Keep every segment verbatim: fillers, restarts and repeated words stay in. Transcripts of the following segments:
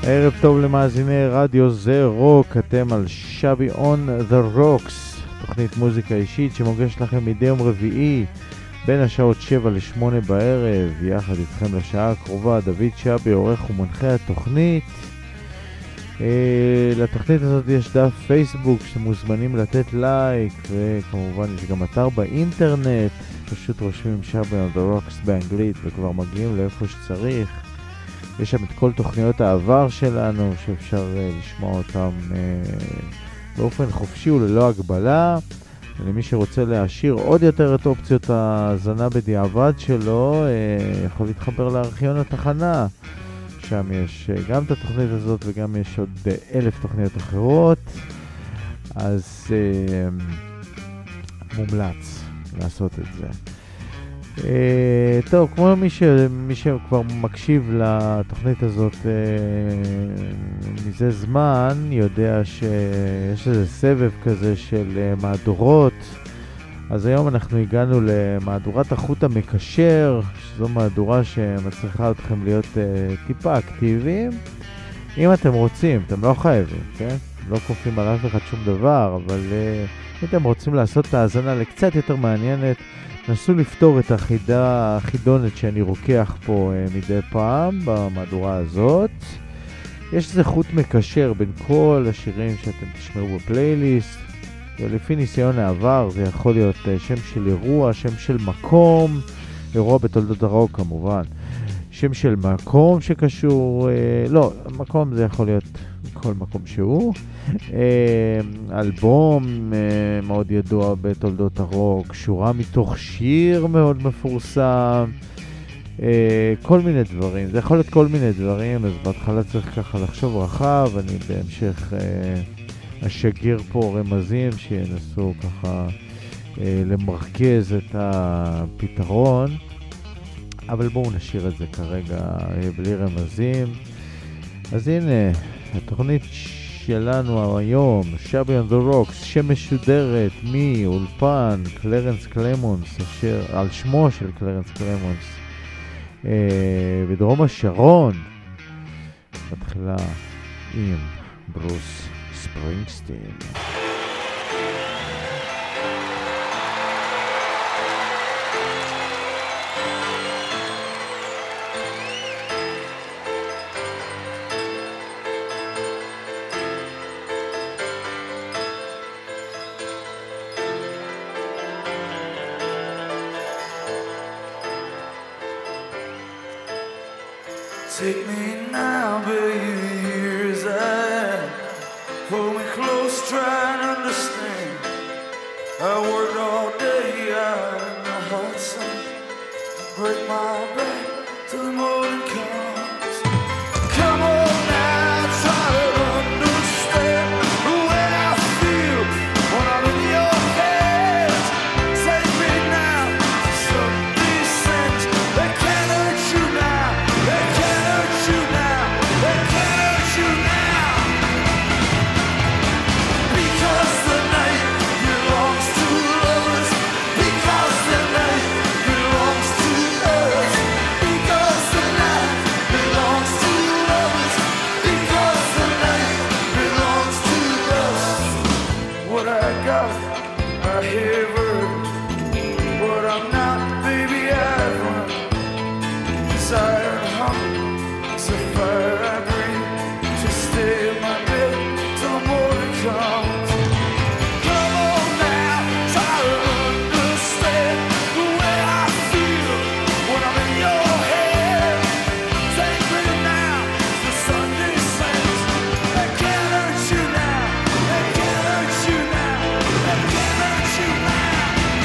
ערב טוב למאזיני רדיו זה רוק, אתם על שבי on the rocks, תוכנית מוזיקה אישית שמוגש לכם מדי יום רביעי בין השעות שבע לשמונה בערב, יחד איתכם לשעה הקרובה דוד שבי, עורך ומנחה התוכנית. לתוכנית הזאת יש דף פייסבוק שאתם מוזמנים לתת לייק, וכמובן יש גם אתר באינטרנט, פשוט רושמים שבי on the rocks באנגלית וכבר מגיעים לאיפה שצריך. יש שם את כל תוכניות העבר שלנו שאפשר uh, לשמוע אותם uh, באופן חופשי וללא הגבלה. למי שרוצה להשאיר עוד יותר את אופציות ההזנה בדיעבד שלו, uh, יכול להתחבר לארכיון התחנה. שם יש uh, גם את התוכנית הזאת וגם יש עוד uh, אלף תוכניות אחרות. אז uh, מומלץ לעשות את זה. Uh, טוב, כמו מי, ש, מי שכבר מקשיב לתוכנית הזאת uh, מזה זמן, יודע שיש איזה סבב כזה של uh, מהדורות. אז היום אנחנו הגענו למהדורת החוט המקשר, שזו מהדורה שמצריכה אתכם להיות uh, טיפה אקטיביים. אם אתם רוצים, אתם לא חייבים, כן? לא כופים על אף אחד שום דבר, אבל uh, אם אתם רוצים לעשות את ההאזנה לקצת יותר מעניינת, נסו לפתור את החידה, החידונת שאני רוקח פה uh, מדי פעם במהדורה הזאת. יש איזה חוט מקשר בין כל השירים שאתם תשמעו בפלייליסט. ולפי ניסיון העבר זה יכול להיות uh, שם של אירוע, שם של מקום, אירוע בתולדות הרוק כמובן. שם של מקום שקשור, uh, לא, מקום זה יכול להיות כל מקום שהוא. אלבום מאוד ידוע בתולדות הרוק, שורה מתוך שיר מאוד מפורסם, כל מיני דברים. זה יכול להיות כל מיני דברים, אז בהתחלה צריך ככה לחשוב רחב. אני בהמשך אשגר פה רמזים שינסו ככה למרכז את הפתרון, אבל בואו נשאיר את זה כרגע בלי רמזים. אז הנה התוכנית שלנו היום, שבי on the rocks, שמשודרת מאולפן קלרנס קלמונס, אשר על שמו של קלרנס קלמונס אה, בדרום השרון. מתחילה עם ברוס ספרינגסטין. Take me now, baby, here's I am. Hold me close, try and understand. I worked all day out in the hot sun. Break my back till the morning comes. Come on now, try to understand the way I feel when I'm in your hands. Take me now to some of these things that can't hurt you now. They can't hurt you now. They can't hurt you now. Because the night belongs to lovers. Because the night belongs to us. Because the night belongs to lovers. Because the night belongs to us. What I got, I have earned. What I'm not, baby, I've run. Desire and hunger. So far I breathe to stay in my bed till the morning comes. Come on now, try to understand the way I feel when I'm in your head. Take me now to Sunday saints. They can't hurt you now. They can't hurt you now. They can't hurt you now.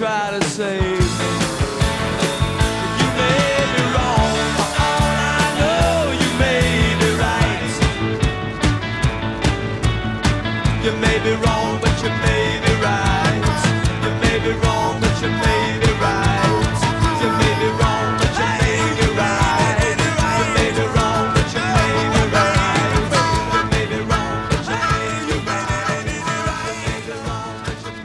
try to save me. You may be wrong, for all I know, you may be right. You may be wrong, but you may be right. You may be wrong, but you may be right. You may be wrong, but you may be right. You may be wrong, but you may be right. You may be wrong, but you may be right. You may be wrong, but you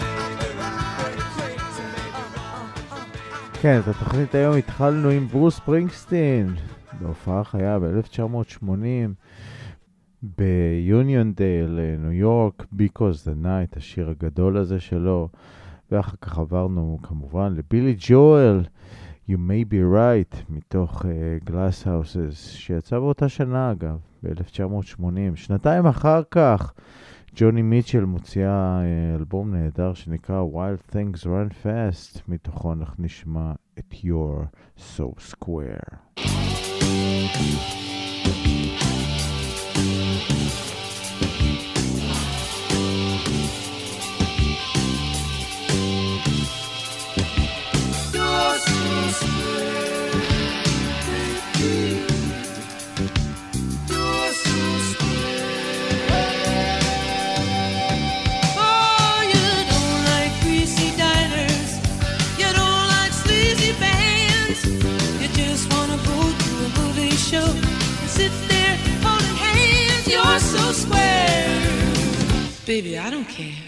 may be right. כן, את התוכנית היום התחלנו עם ברוס ספרינגסטין, בהופעה חיה ב-אלף תשע מאות שמונים, ביוניון דייל, ניו יורק, Because the Night, השיר הגדול הזה שלו, ואחר כך עברנו כמובן לבילי ג'ואל, You May Be Right, מתוך uh, Glass Houses, שיצא באותה שנה אגב, ב-אלף תשע מאות שמונים. שנתיים אחר כך, ג'וני מיטשל מוציאה uh, אלבום נהדר שנקרא Wild Things Run Fast, מתוכו אנחנו נשמע את You're So Square. Baby, I don't care.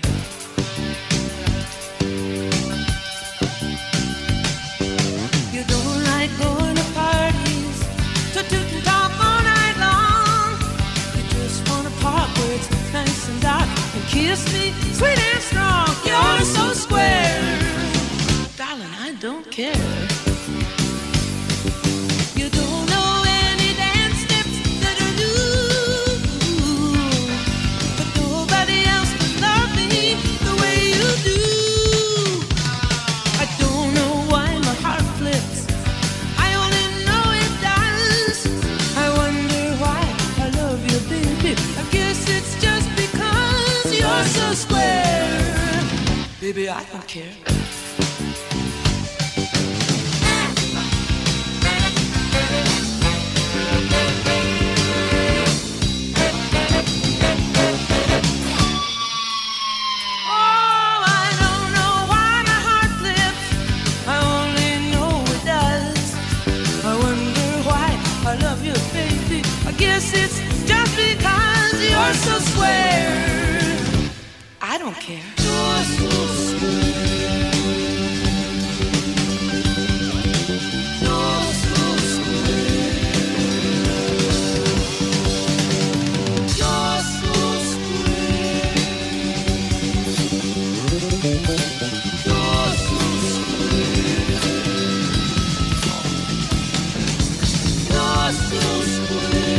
You don't like going to parties, to toot and talk all night long. You just want to park where it's nice and dark and kiss me sweet and strong. You're so square. Darling, I don't care. You don't know any dance steps that are new, but nobody else can love me the way you do. I don't know why my heart flips, I only know it does. I wonder why I love you, baby. I guess it's just because you're so square. Baby, I don't care. So square, I don't care. You're so square. You're so square. You're so square. You're so square. You're so square.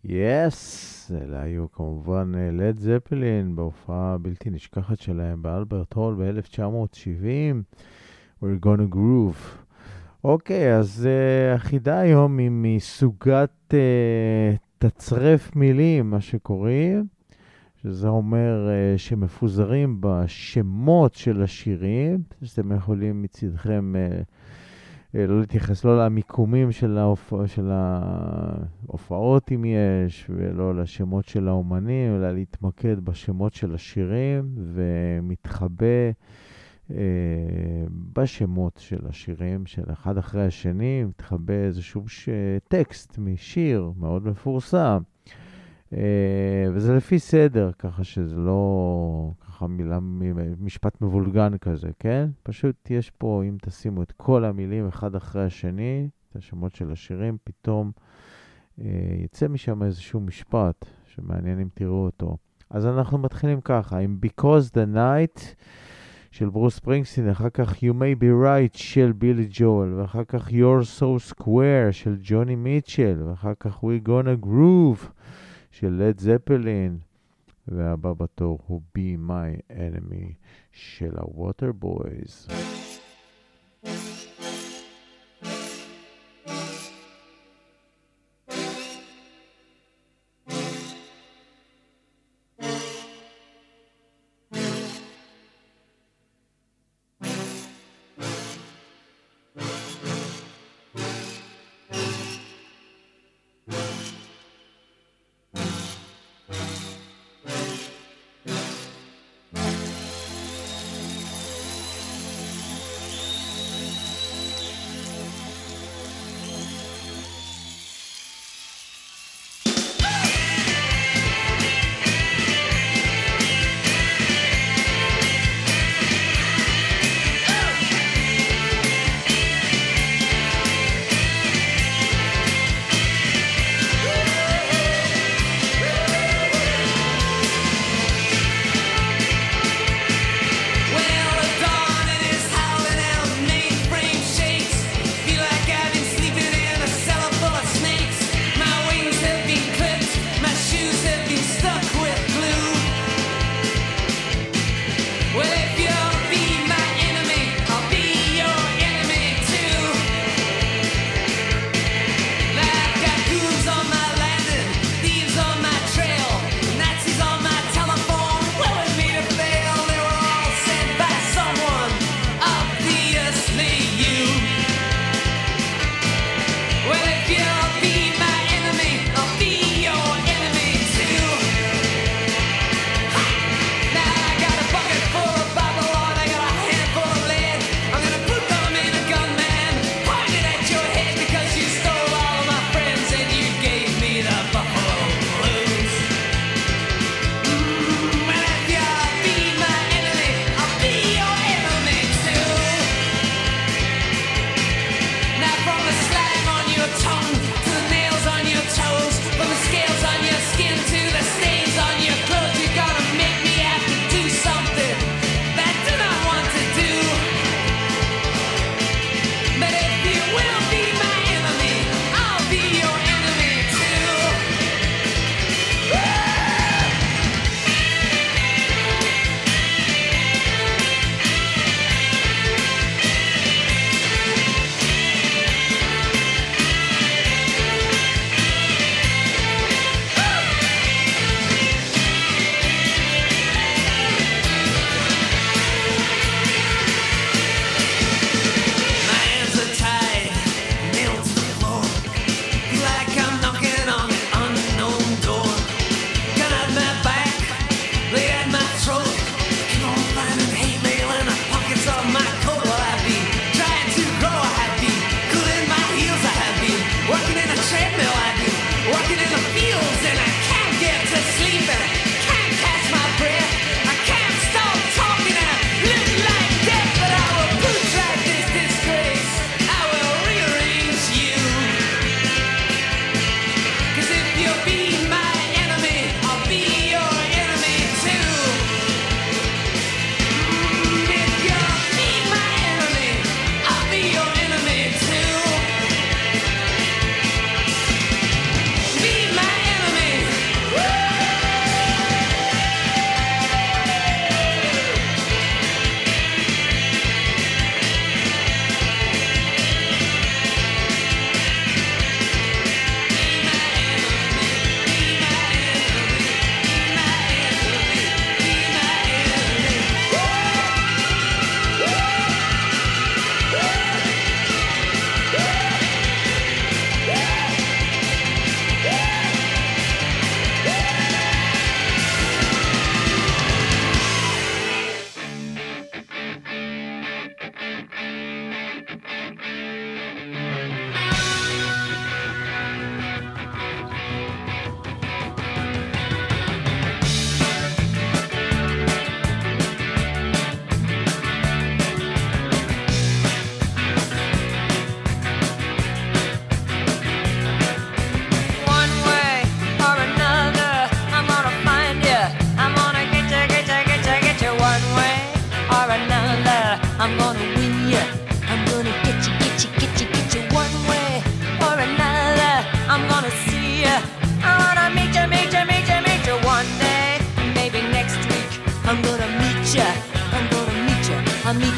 יס, אלה היו כמובן לד זפלין בהופעה בלתי נשכחת שלהם באלברט הול ב-אלף תשע מאות שבעים. We're gonna groove. אוקיי, אז uh, החידה היום היא מסוגת uh, תצרף מילים, מה שקוראים, שזה אומר uh, שמפוזרים בשמות של השירים, שאתם יכולים מצדכם uh, uh, לא להתייחס לא למיקומים של, ההופ... של ההופעות אם יש, ולא לשמות של האומנים, אלא להתמקד בשמות של השירים, ומתחבא Uh, בשמות של השירים של אחד אחרי השני, מתחבא איזשהו ש... טקסט משיר מאוד מפורסם, uh, וזה לפי סדר, ככה שזה לא ככה מילה, משפט מבולגן כזה, כן? פשוט יש פה, אם תשימו את כל המילים אחד אחרי השני, את השמות של השירים, פתאום uh, יצא משם איזשהו משפט שמעניין אם תראו אותו. אז אנחנו מתחילים ככה, עם Because the Night של ברוס ספרינגסטין, אחר כך You May Be Right של בילי ג'ואל, ואחר כך You're So Square של ג'וני מיטשל, ואחר כך We Gonna Groove של לד זפלין, והבא בתור הוא Be My Enemy של הווטר בויז.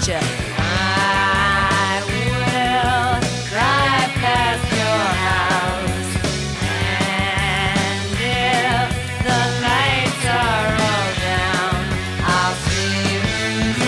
you. I will drive past your house, and if the lights are all down, I'll see who's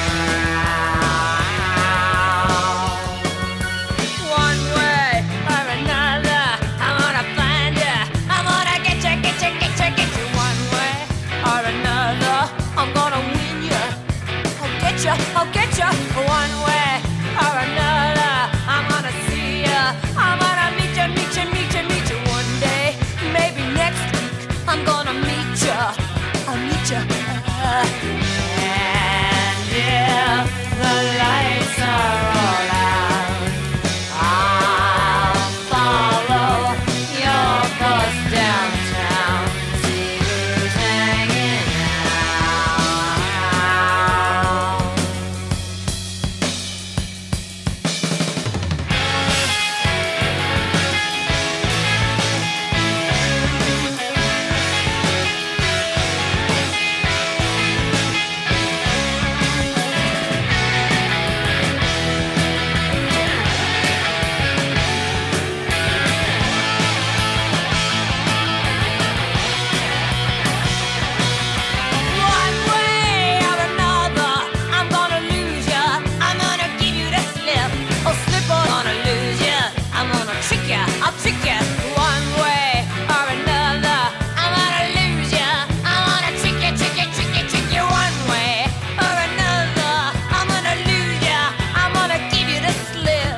around. One way or another, I'm gonna find you. I'm gonna get you, get you, get you, get you. One way or another, I'm gonna win you. I'll get you, I'll get you. One way or another, I'm gonna see you. I'm gonna meet you, meet you, meet you, meet you. One day, maybe next week, I'm gonna meet you. I'll meet you. And if the lights are all out, I'll follow your bus downtown, see who's hanging out. One way or another, I'm gonna lose ya. I'm gonna give you the slip. Oh, slip on, gonna lose ya. I'm gonna trick ya. I'll trick ya. One way or another, I'm gonna lose ya. I'm gonna trick ya, trick ya, trick ya, trick ya. One way or another, I'm gonna lose ya. I'm gonna give you the slip.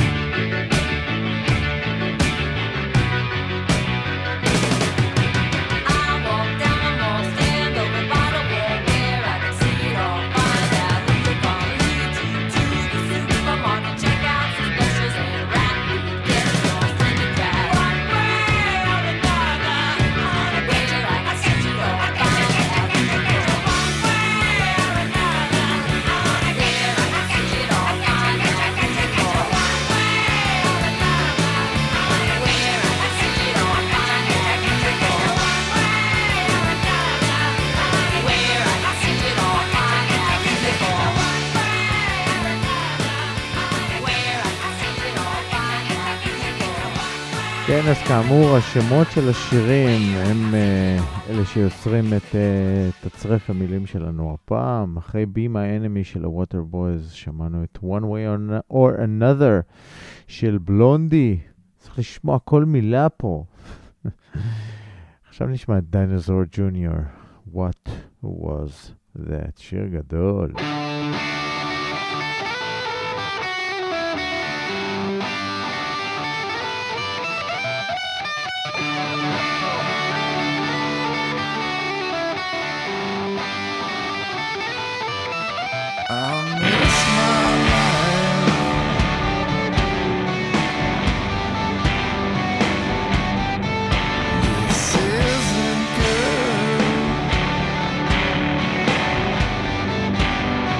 I walk down the mall, stand over by the wall where I can see it all. Find out who you're gonna lead you to the supermarket, check out some specials and rap. Get lost in the crowd. One way or another, I'm gonna get you like I said you all. Find out who you're gonna lead you. One way or another, I'm gonna get you like I said you all. Find out who you're gonna lead you. One way or another, I'm gonna get you like I said you all. Find out who you're gonna lead you. One way or another, where I can see it all, find out who they are. One way or another, where I can see it all, find out who they are. כן, אז כאמור, השמות של השירים הם uh, אלה שיוצרים את uh, תצרף המילים שלנו הפעם. אחרי Be My Enemy של הווטר בויז שמענו את One Way or, or Another של בלונדי. צריך לשמוע כל מילה פה. עכשיו נשמע את דיינוזור ג'וניור. What was that? שיר גדול. I'll miss my life. This isn't good.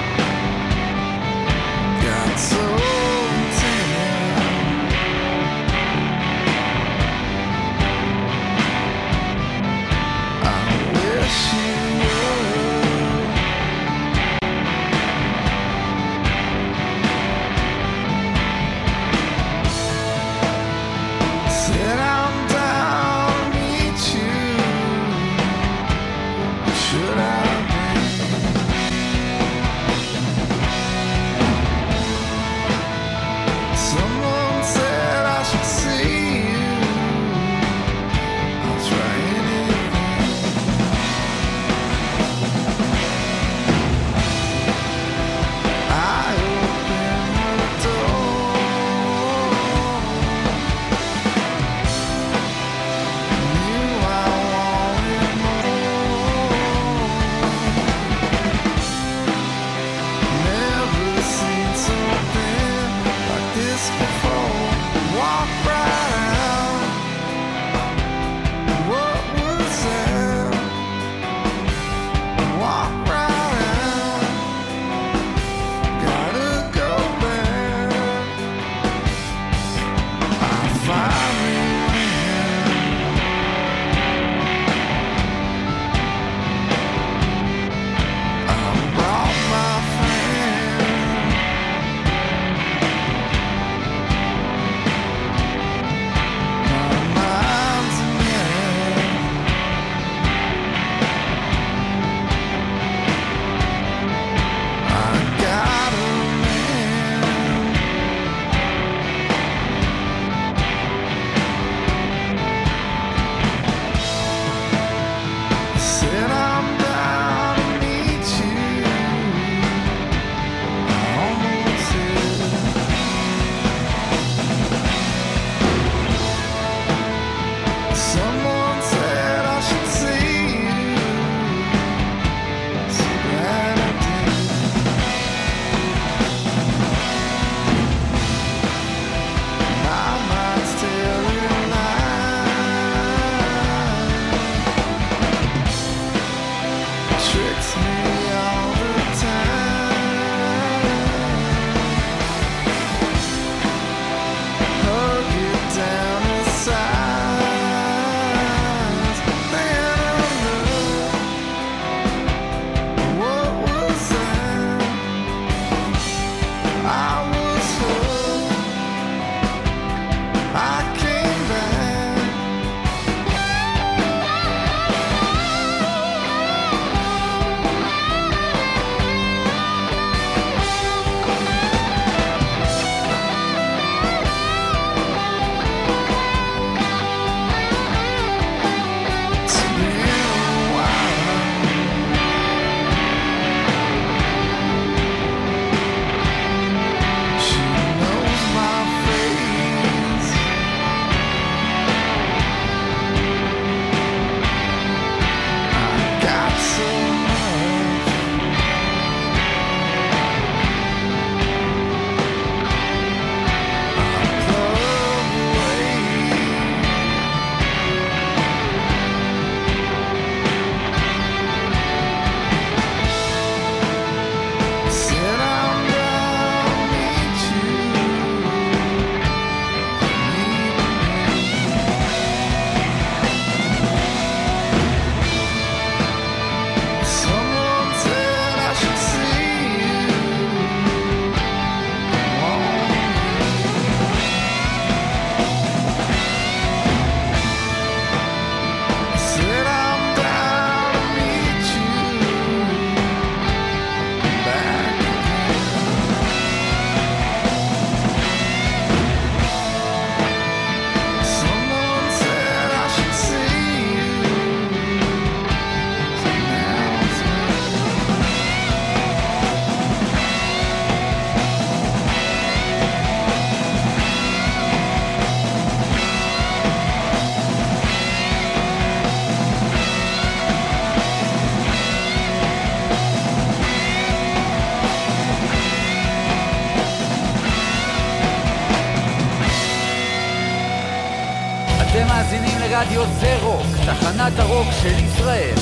רדיו זה רוק, תחנת הרוק של ישראל.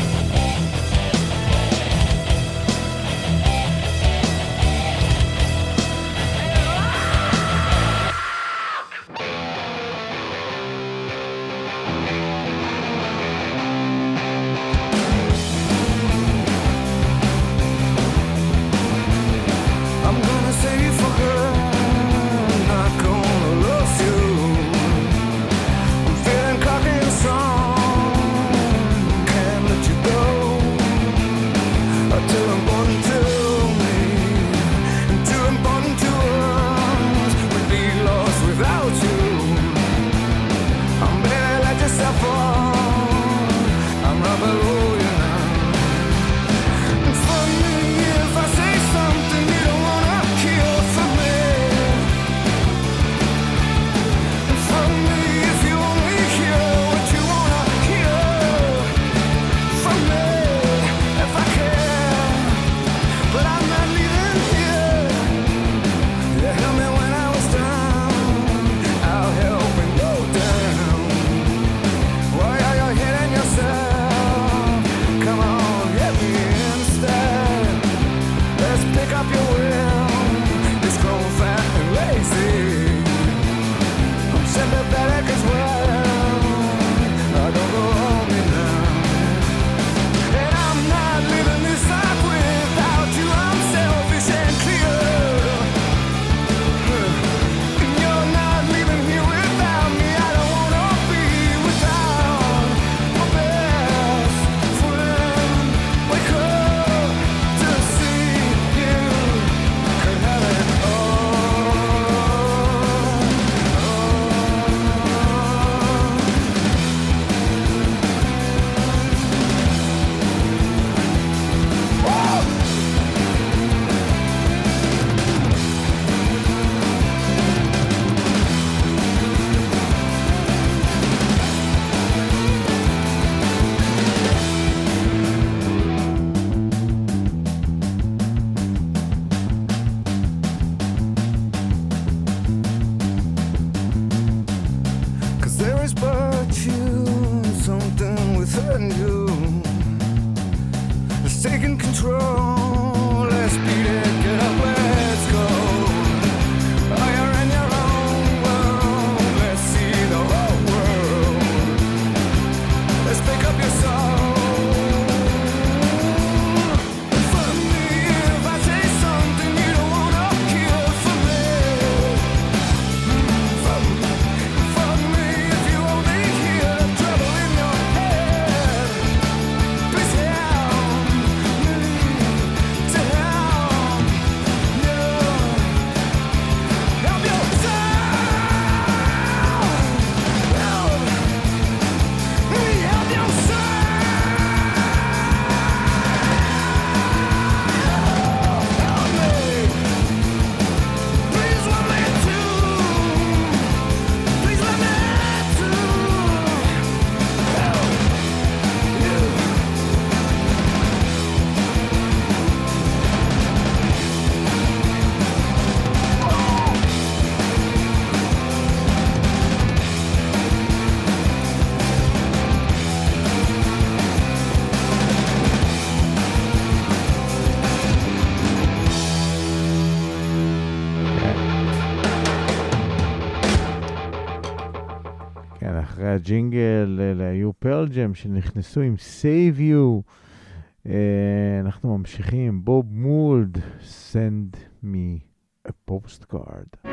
הג'ינגל, אלה היו פרל ג'ם שנכנסו עם Save You. uh, אנחנו ממשיכים, בוב מולד, Send me a postcard.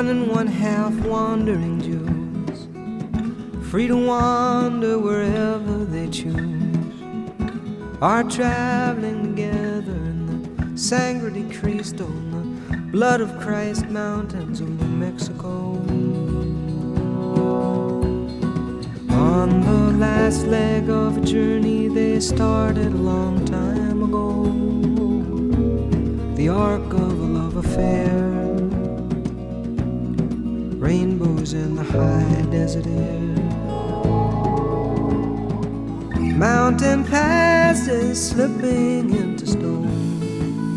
one and one half wandering Jews, free to wander wherever they choose, are traveling together in the sangre de Cristo, in the blood of Christ mountains of New Mexico. On the last leg of a journey they started a long time ago, the arc of a love affair, rainbows in the high desert air, mountain passes slipping into stones,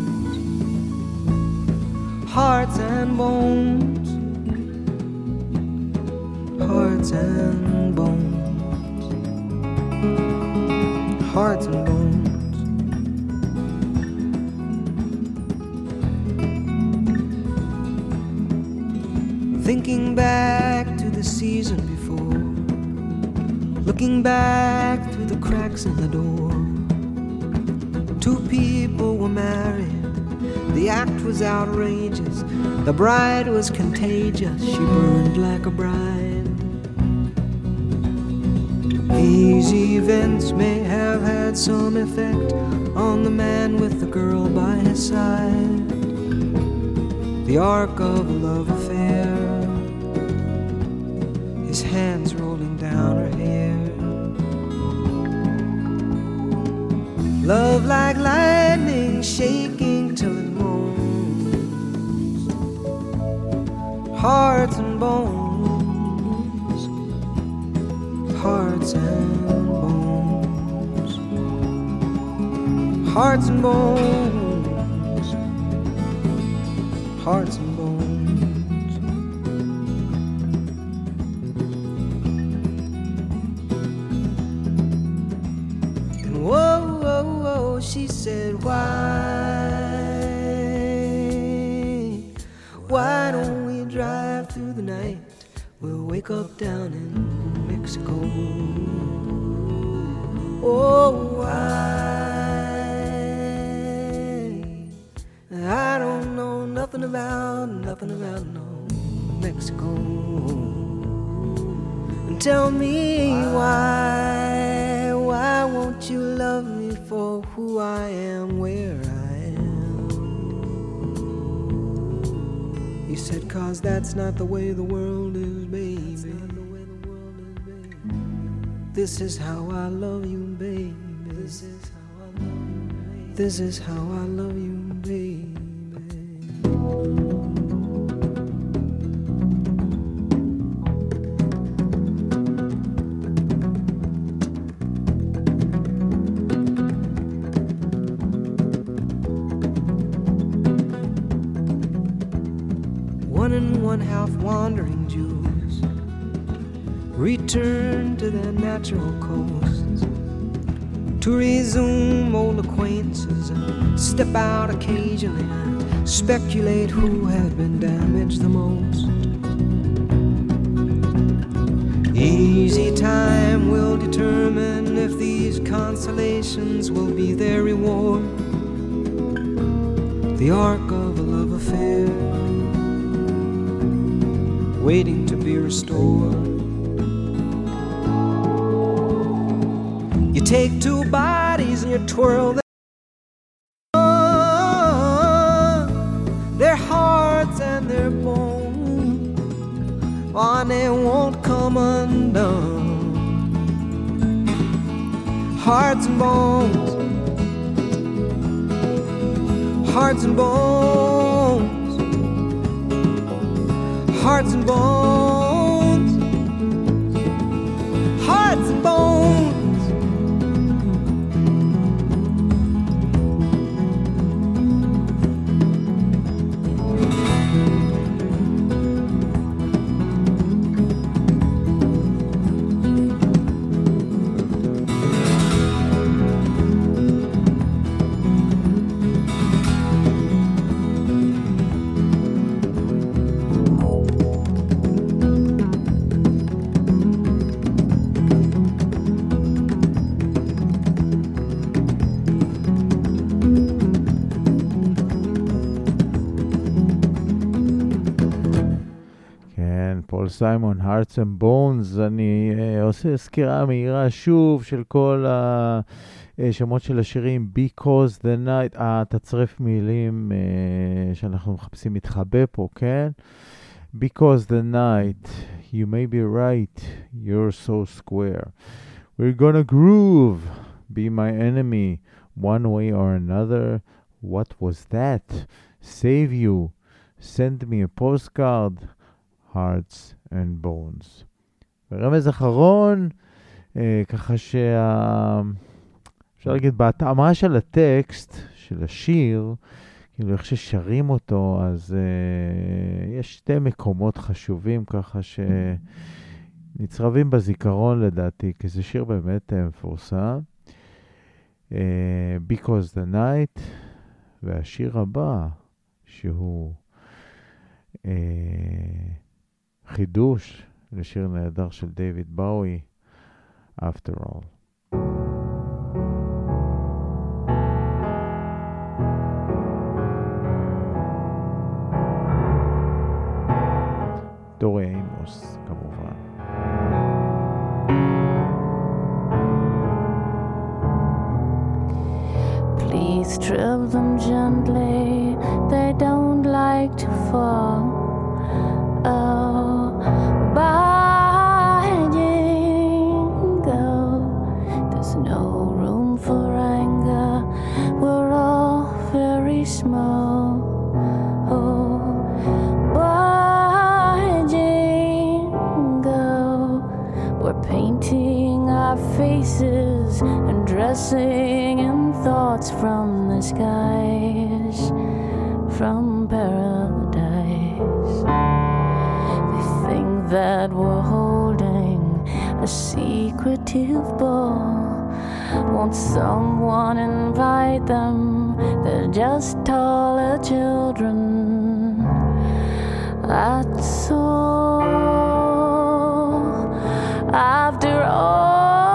hearts and bones, hearts and bones, hearts and bones. Thinking back to the season before, looking back through the cracks in the door, two people were married, the act was outrageous, the bride was contagious, she burned like a bride. These events may have had some effect on the man with the girl by his side, the arc of a love affair, his hands rolling down her hair. Love like lightning shaking till it moans, hearts and bones, hearts and bones, hearts and bones, hearts and bones. She said, why, why don't we drive through the night? We'll wake up down in Mexico. Oh, why? I don't know nothing about, nothing about no Mexico. And tell me why, why won't you love me for who I am, where I am? He said, cause that's not the way the world is, baby. This is how I love you, baby. This is how I love you, baby. This is how I love you, baby. One and one half wandering Jews return to their natural coasts to resume old acquaintances and step out occasionally and speculate who had been damaged the most. Easy time will determine if these consolations will be their reward, the arc of a love affair waiting to be restored. You take two bodies and you twirl them, their hearts and their bones, oh, and they won't come undone. Hearts and bones, hearts and bones, hearts and bones, hearts and bones. סיימון, Hearts and Bones. אני uh, עושה סקירה מהירה שוב של כל השמות של השירים. Because the Night, התצרף מילים uh, שאנחנו מחפשים מתחבא פה, כן? Because the night, you may be right, you're so square. We're gonna groove, be my enemy, one way or another. What was that? Save you, send me a postcard, hearts and bones. ורמז אחרון, אה, ככה שה... אפשר להגיד, בהתאמה של הטקסט, של השיר, כאילו איך ששרים אותו, אז אה, יש שתי מקומות חשובים ככה שנצרבים בזיכרון לדעתי, כי זה שיר באמת אה, מפורסם. אה, Because the Night, והשיר הבא, שהוא אה, חידוש לשיר נהדר של דיוויד באוי, After All. דורי אימוס, כמובן. Please trip them gently, they don't like to fall. Oh, by jingle, there's no room for anger, we're all very small. Oh, by jingle, we're painting our faces and dressing in thoughts from the skies, from paradise. They think that we're holding a secretive ball. Won't someone invite them? They're just taller children. That's all. After all,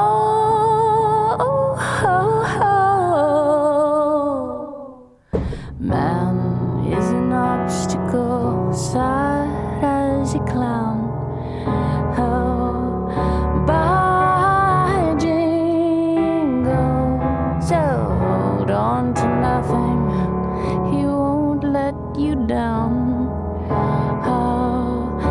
man is an obstacle, sad as a clown. Oh, by jingle, so hold on to nothing, he won't let you down. Oh,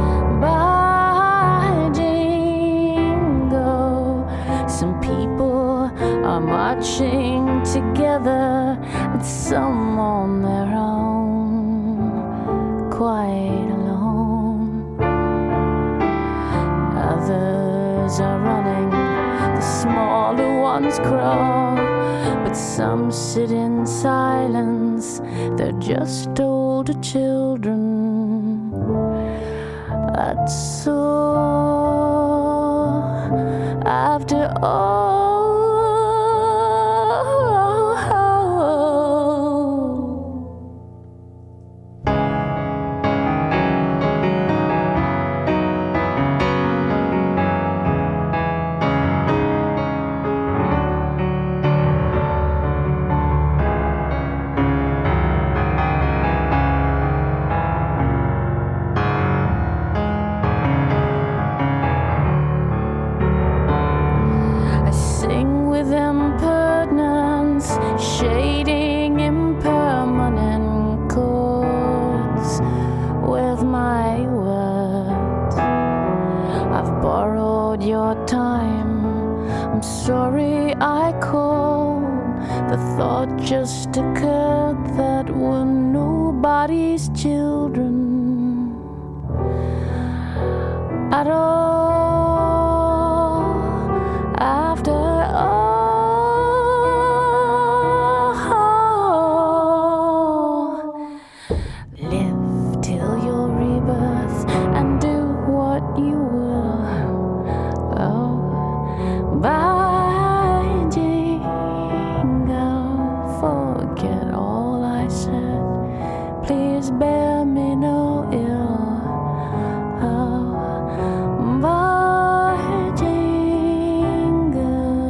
by jingle, some people are marching together and some on their own, quite alone. Others are running, the smaller ones crawl, but some sit in silence, they're just older children. That's all. After all, shading impermanent chords with my words. I've borrowed your time, I'm sorry I called. The thought just occurred that we're nobody's children at all. After all, by jingle.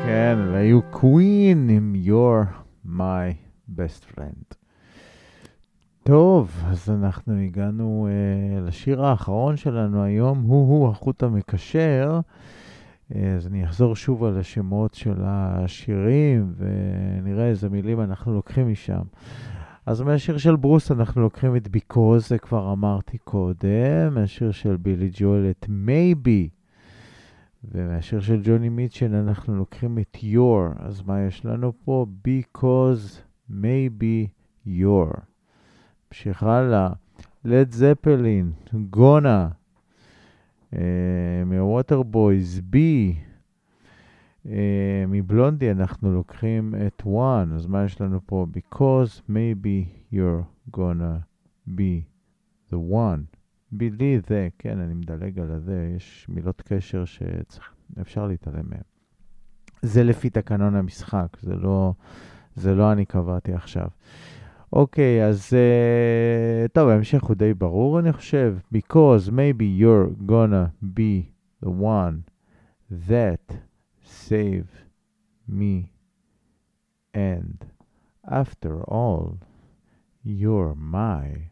כן, והיו קווין עם You're My Best Friend. טוב, אז אנחנו הגענו uh, לשיר האחרון שלנו היום, הוא-הוא החוט המקשר. Uh, אז אני אחזור שוב על השמות של השירים, ונראה איזה מילים אנחנו לוקחים משם. אז מהשיר של ברוס אנחנו לוקחים את Because, זה כבר אמרתי קודם, מהשיר של בילי ג'ואל את Maybe, ומהשיר של ג'וני מיטשל אנחנו לוקחים את Your. אז מה יש לנו פה? Because, Maybe, Your. ממשיך הלאה, Led Zeppelin, Gonna, uh, מ-Waterboys, B, uh, מבלונדי אנחנו לוקחים את One. אז מה יש לנו פה? Because, Maybe, You're gonna be the one. בילי זה, כן, אני מדלג על זה, יש מילות קשר שאפשר להתעלם מהם. זה לפי תקנון המשחק, זה לא, זה לא אני קבעתי עכשיו. אוקיי, אז uh, טוב, ההמשך הוא די ברור, אני חושב. Because maybe you're gonna be the one that save me, and after all, you're my.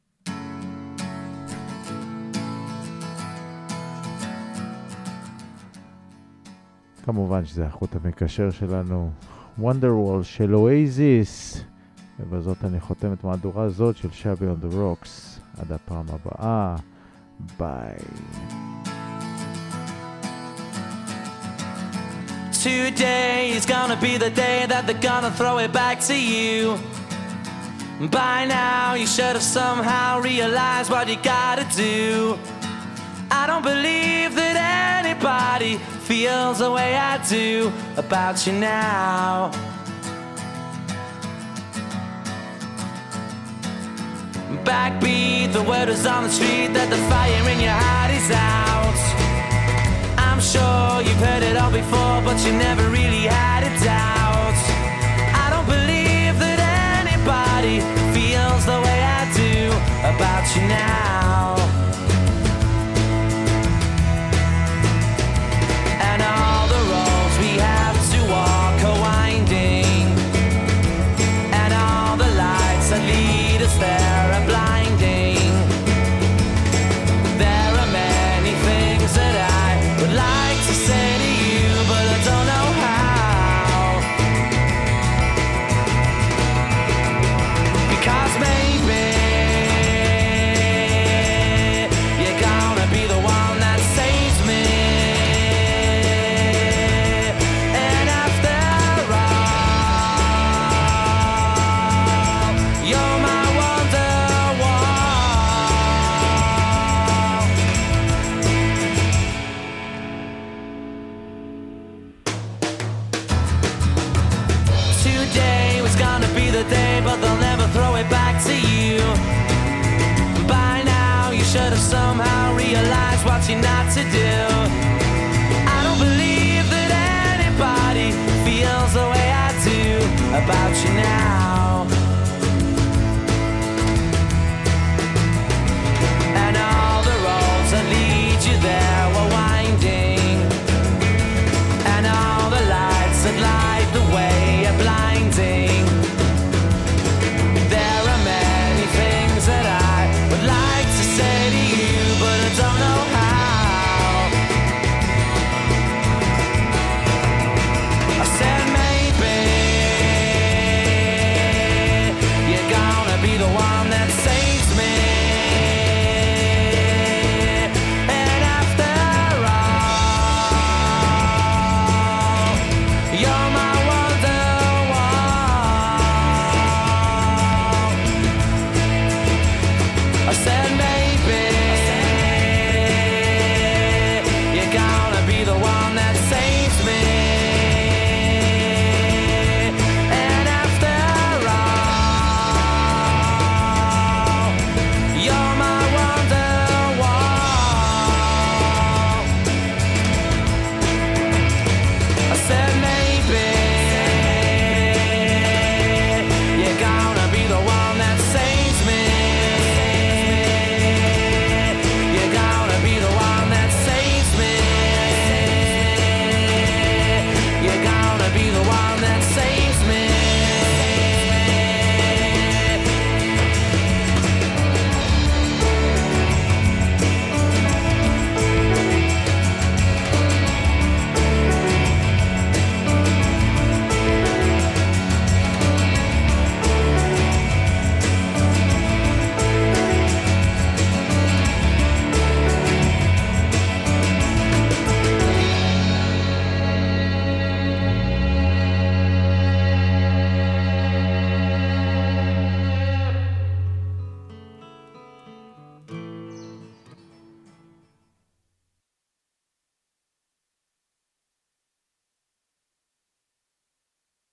כמובן שזה החוט המקשר שלנו, Wonderwall של Oasis, ובזאת אני חותם את מהדורה הזאת של שבי on the Rocks. עד הפעם הבאה, ביי. Today is gonna be the day that they're gonna throw it back to you. By now you should have somehow realized what you gotta do. I don't believe that anybody feels the way I do about you now. Backbeat, the word is on the street that the fire in your heart is out. I'm sure you've heard it all before, but you never really had a doubt. I don't believe that anybody feels the way I do about you now. And all the roads we have to walk are winding, and all the lights that lead us there are blinding. There are many things that I would like to say to you, but I don't know how. Because maybe you're gonna be the one that saves me, and after all, you're my Wonderwall. Today was gonna be the day, but they'll never throw it back to you. By now you should have somehow realized what you're not to do.